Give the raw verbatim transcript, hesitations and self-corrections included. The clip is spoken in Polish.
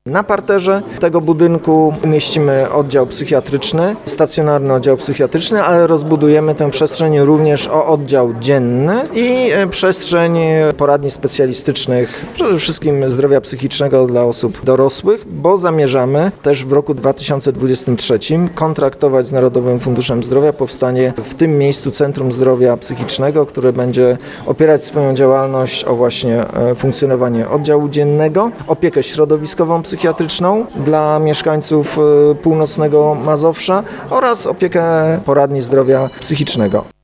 Na parterze tego budynku umieścimy oddział psychiatryczny, stacjonarny oddział psychiatryczny, ale rozbudujemy tę przestrzeń również o oddział dzienny i przestrzeń poradni specjalistycznych, przede wszystkim zdrowia psychicznego dla osób dorosłych, bo zamierzamy też w roku dwa tysiące dwudziestym trzecim kontraktować z Narodowym Funduszem Zdrowia powstanie w tym miejscu Centrum Zdrowia Psychicznego, które będzie opierać swoją działalność o właśnie funkcjonowanie oddziału dziennego, opiekę środowiskową psychiatryczną dla mieszkańców północnego Mazowsza oraz opiekę poradni zdrowia psychicznego.